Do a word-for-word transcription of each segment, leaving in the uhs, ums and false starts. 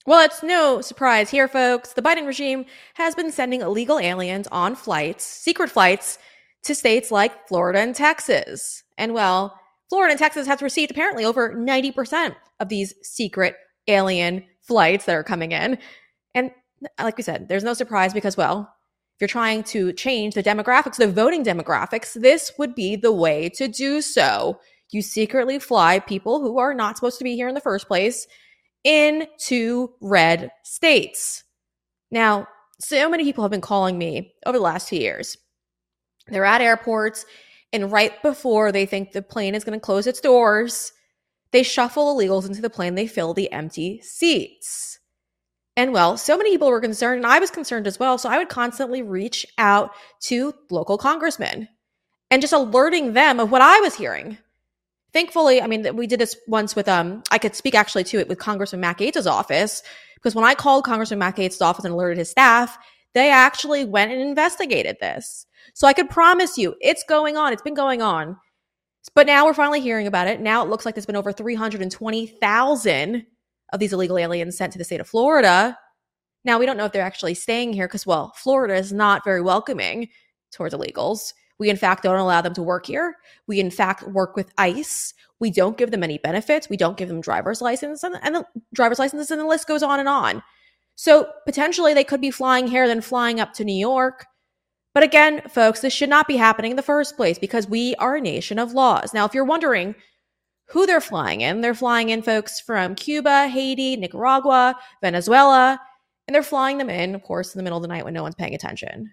Well, it's no surprise here, folks. The Biden regime has been sending illegal aliens on flights, secret flights, to states like Florida and Texas. And well, Florida and Texas has received apparently over ninety percent of these secret alien flights that are coming in. And like we said, there's no surprise because, well, if you're trying to change the demographics, the voting demographics, this would be the way to do so. You secretly fly people who are not supposed to be here in the first place into red states. Now, so many people have been calling me over the last two years. They're at airports, and right before they think the plane is going to close its doors, they shuffle illegals into the plane. They fill the empty seats. And well, so many people were concerned, and I was concerned as well. So I would constantly reach out to local congressmen and just alerting them of what I was hearing. Thankfully, I mean, we did this once with, um, I could speak actually to it with Congressman Matt Gaetz' office, because when I called Congressman Matt Gaetz' office and alerted his staff, they actually went and investigated this. So I could promise you, it's going on. It's been going on. But now we're finally hearing about it. Now it looks like there's been over three hundred twenty thousand of these illegal aliens sent to the state of Florida. Now, we don't know if they're actually staying here because, well, Florida is not very welcoming towards illegals. We, in fact, don't allow them to work here. We, in fact, work with ICE. We don't give them any benefits. We don't give them driver's license and, and the driver's licenses, and the list goes on and on. So potentially they could be flying here, then flying up to New York. But again, folks, this should not be happening in the first place because we are a nation of laws. Now, if you're wondering who they're flying in, they're flying in folks from Cuba, Haiti, Nicaragua, Venezuela, and they're flying them in, of course, in the middle of the night when no one's paying attention.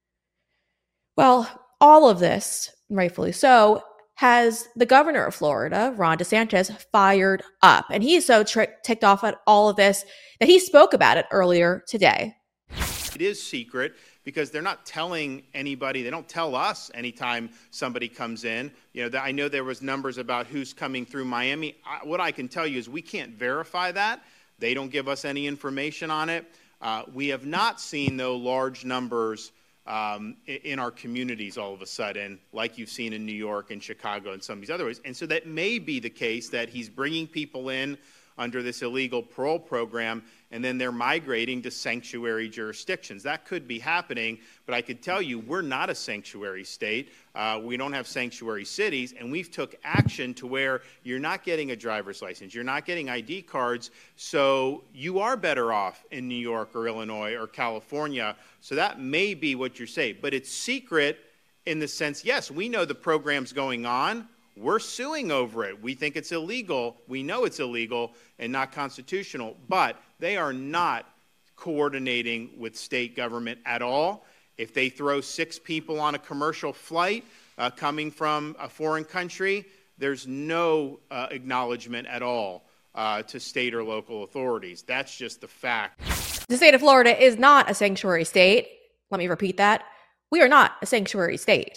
Well, all of this, rightfully so, has the governor of Florida, Ron DeSantis, fired up. And he's so tri- ticked off at all of this that he spoke about it earlier today. It is secret because they're not telling anybody. They don't tell us anytime somebody comes in. You know, I know there was numbers about who's coming through Miami. I, what I can tell you is we can't verify that. They don't give us any information on it. Uh, we have not seen, though, large numbers Um, in our communities all of a sudden, like you've seen in New York and Chicago and some of these other ways. And so that may be the case that he's bringing people in under this illegal parole program, and then they're migrating to sanctuary jurisdictions. That could be happening, but I could tell you we're not a sanctuary state. Uh, we don't have sanctuary cities, and we've took action to where you're not getting a driver's license, you're not getting I D cards, so you are better off in New York or Illinois or California. So that may be what you're saying, but it's secret in the sense, yes, we know the program's going on. We're suing over it. We think it's illegal. We know it's illegal and not constitutional, but they are not coordinating with state government at all. If they throw six people on a commercial flight uh, coming from a foreign country, there's no uh, acknowledgement at all uh, to state or local authorities. That's just the fact. The state of Florida is not a sanctuary state. Let me repeat that. We are not a sanctuary state.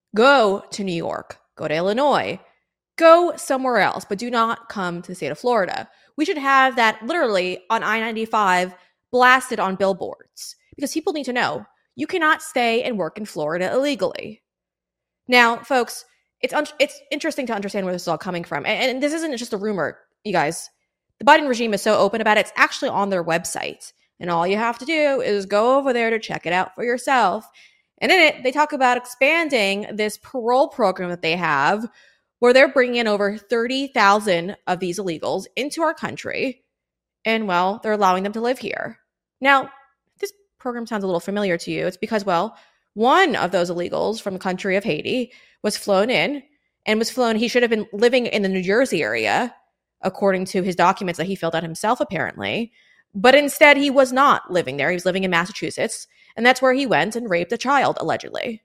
Go to New York. Go to Illinois, go somewhere else, but do not come to the state of Florida. We should have that literally on I ninety-five blasted on billboards because people need to know you cannot stay and work in Florida illegally. Now, folks, it's un- it's interesting to understand where this is all coming from. And, and this isn't just a rumor, you guys. The Biden regime is so open about it. It's actually on their website. And all you have to do is go over there to check it out for yourself. And in it, they talk about expanding this parole program that they have where they're bringing in over thirty thousand of these illegals into our country. And, well, they're allowing them to live here. Now, this program sounds a little familiar to you. It's because, well, one of those illegals from the country of Haiti was flown in and was flown. He should have been living in the New Jersey area, according to his documents that he filled out himself, apparently. But instead, he was not living there. He was living in Massachusetts. And that's where he went and raped a child, allegedly.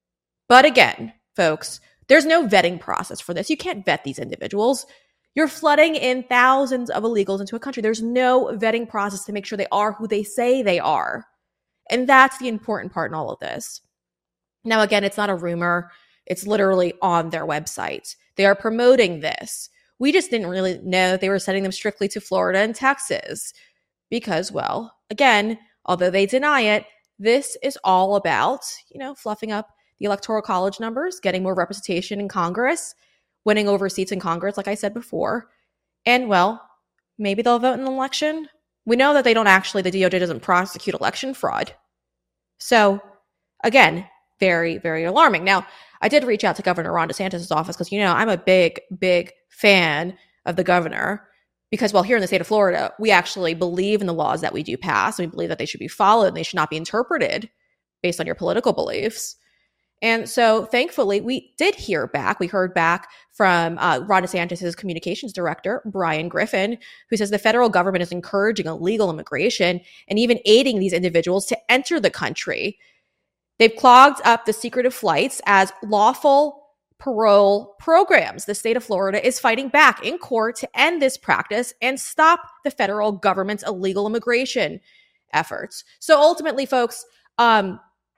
But again, folks, there's no vetting process for this. You can't vet these individuals. You're flooding in thousands of illegals into a country. There's no vetting process to make sure they are who they say they are. And that's the important part in all of this. Now, again, it's not a rumor. It's literally on their website. They are promoting this. We just didn't really know they were sending them strictly to Florida and Texas because, well, again, although they deny it, this is all about, you know, fluffing up the electoral college numbers, getting more representation in Congress, winning over seats in Congress, like I said before. And, well, maybe they'll vote in the election. We know that they don't actually, the D O J doesn't prosecute election fraud. So again, very, very alarming. Now, I did reach out to Governor Ron DeSantis' office because, you know, I'm a big, big fan of the governor because, well, here in the state of Florida, we actually believe in the laws that we do pass. We believe that they should be followed and they should not be interpreted based on your political beliefs. And so thankfully, we did hear back. We heard back from uh, Ron DeSantis' communications director, Brian Griffin, who says the federal government is encouraging illegal immigration and even aiding these individuals to enter the country. They've clogged up the secretive flights as lawful parole programs. The state of Florida is fighting back in court to end this practice and stop the federal government's illegal immigration efforts. So ultimately, folks, um,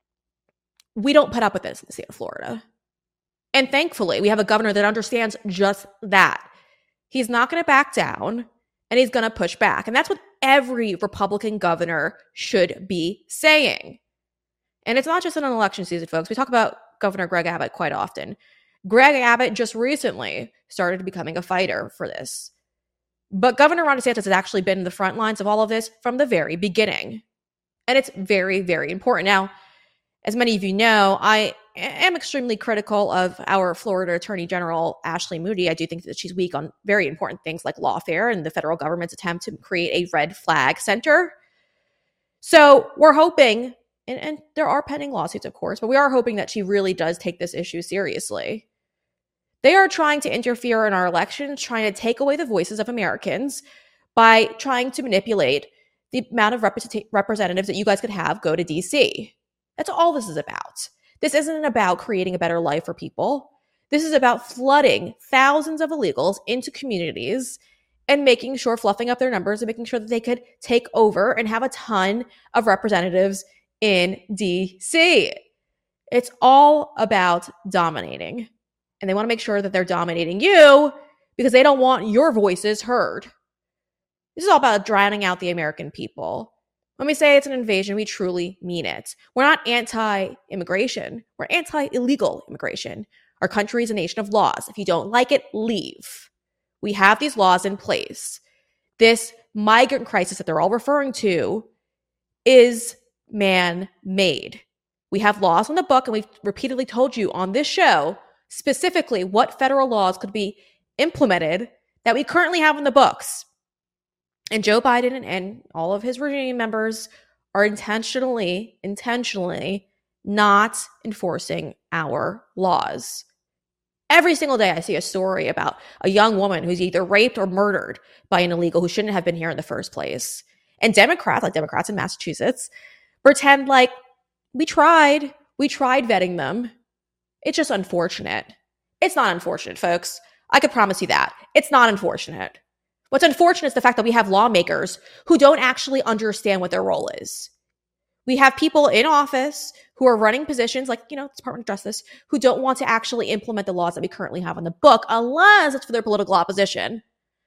we don't put up with this in the state of Florida. And thankfully, we have a governor that understands just that. He's not going to back down and he's going to push back. And that's what every Republican governor should be saying. And it's not just in an election season, folks. We talk about Governor Greg Abbott quite often. Greg Abbott just recently started becoming a fighter for this. But Governor Ron DeSantis has actually been in the front lines of all of this from the very beginning. And it's very, very important. Now, as many of you know, I am extremely critical of our Florida Attorney General, Ashley Moody. I do think that she's weak on very important things like lawfare and the federal government's attempt to create a red flag center. So we're hoping... And, and there are pending lawsuits, of course, but we are hoping that she really does take this issue seriously. They are trying to interfere in our elections, trying to take away the voices of Americans by trying to manipulate the amount of represent- representatives that you guys could have go to D C. That's all this is about. This isn't about creating a better life for people. This is about flooding thousands of illegals into communities and making sure, fluffing up their numbers and making sure that they could take over and have a ton of representatives in D C. It's all about dominating. And they want to make sure that they're dominating you because they don't want your voices heard. This is all about drowning out the American people. When we say it's an invasion, we truly mean it. We're not anti-immigration. We're anti-illegal immigration. Our country is a nation of laws. If you don't like it, leave. We have these laws in place. This migrant crisis that they're all referring to is man-made. We have laws on the book, and we've repeatedly told you on this show specifically what federal laws could be implemented that we currently have on the books. And Joe Biden and all of his regime members are intentionally, intentionally not enforcing our laws. Every single day I see a story about a young woman who's either raped or murdered by an illegal who shouldn't have been here in the first place. And Democrats, like Democrats in Massachusetts, pretend like we tried, we tried vetting them. It's just unfortunate. It's not unfortunate, folks. I could promise you that. It's not unfortunate. What's unfortunate is the fact that we have lawmakers who don't actually understand what their role is. We have people in office who are running positions like, you know, Department of Justice, who don't want to actually implement the laws that we currently have on the book unless it's for their political opposition.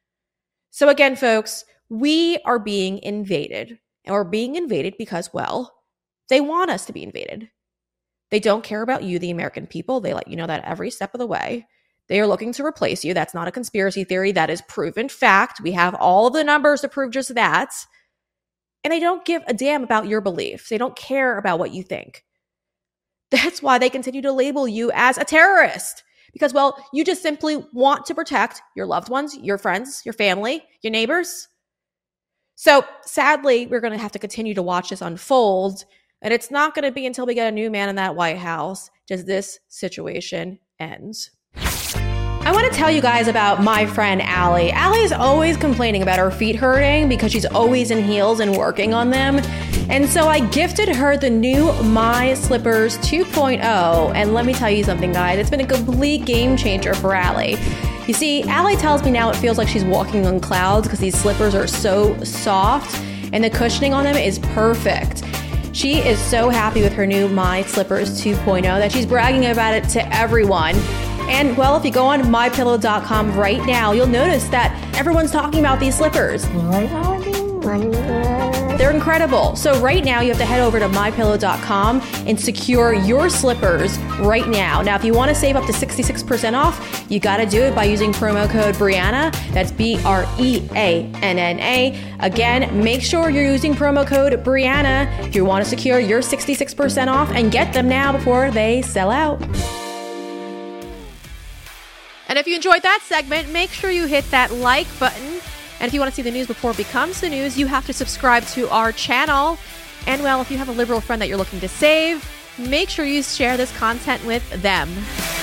So again, folks, we are being invaded. And we're being invaded because, well, they want us to be invaded. They don't care about you, the American people. They let you know that every step of the way. They are looking to replace you. That's not a conspiracy theory. That is proven fact. We have all of the numbers to prove just that. And they don't give a damn about your beliefs. They don't care about what you think. That's why they continue to label you as a terrorist. Because, well, you just simply want to protect your loved ones, your friends, your family, your neighbors. So sadly, we're going to have to continue to watch this unfold. And it's not going to be until we get a new man in that White House does this situation ends. I want to tell you guys about my friend Allie. Allie is always complaining about her feet hurting because she's always in heels and working on them. And so I gifted her the new My Slippers two point oh. And let me tell you something, guys. It's been a complete game changer for Allie. You see, Allie tells me now it feels like she's walking on clouds because these slippers are so soft and the cushioning on them is perfect. She is so happy with her new My Slippers two point oh that she's bragging about it to everyone. And, well, if you go on my pillow dot com right now, you'll notice that everyone's talking about these slippers. They're incredible. So right now you have to head over to my pillow dot com and secure your slippers right now. Now, if you want to save up to sixty-six percent off, you got to do it by using promo code Brianna. That's B R E A N N A. Again, make sure you're using promo code Brianna if you want to secure your sixty-six percent off, and get them now before they sell out. And if you enjoyed that segment, make sure you hit that like button. And if you want to see the news before it becomes the news, you have to subscribe to our channel. And well, if you have a liberal friend that you're looking to save, make sure you share this content with them.